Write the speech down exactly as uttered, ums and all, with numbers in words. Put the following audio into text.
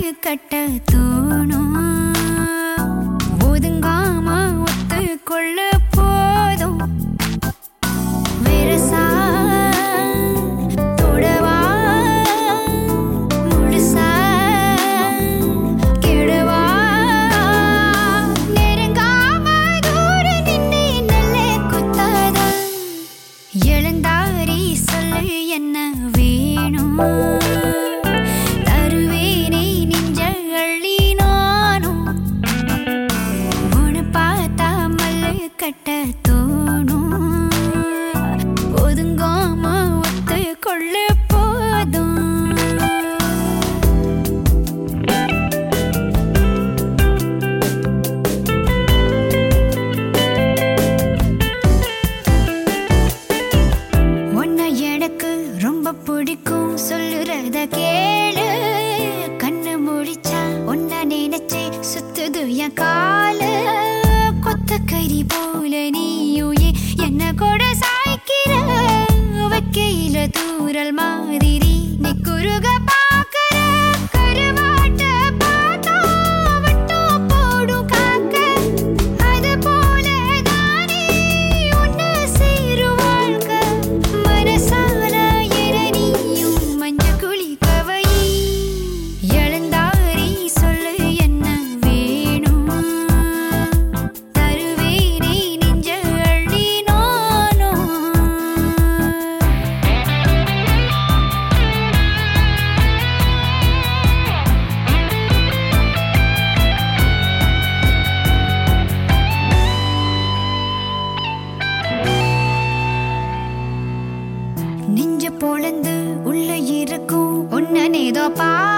கட்ட தோணும். ஒதுங்காம ஒத்து கொள்ள போதும். வெரசா தொடவா முழுசா கெடவா நெருங்காம தூர நின்று நல்ல குத்தாத. எழுந்தாரி சொல்லு என்ன வேணும். கட்ட தோணும். ஒதுங்காம ஒத்து கொள்ள போதும். உன்னை எனக்கு ரொம்ப பிடிக்கும் சொல்லுறத கேளு. கண்ணு முடிச்சா உன்னை நினைச்சே சுத்துது என் காலு. கொத்த கறி போல நீயுயே என்ன கூட சாய்க்கிற. வைக்கையில தூரல் மாதிரி நீ குறுக பாக்குற. கருவாட்ட பார்த்தா விட்டு போடும் காக்க. அது போல தானே உன்னை சேரு வாழ்க்கை. மனசால என நீயும் மஞ்ச குழி கவை. எழுந்தாரி சொல்லு என்ன வேணும். நெஞ்ச பொழந்து உள்ள இருக்கும் உன்ன நேதோ பா